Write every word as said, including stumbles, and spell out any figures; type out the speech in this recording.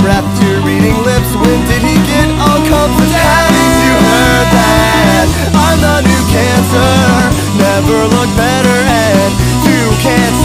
breath to reading lips. When did he get all comfort? Haven't you heard that I'm the new cancer? Never look better and you can't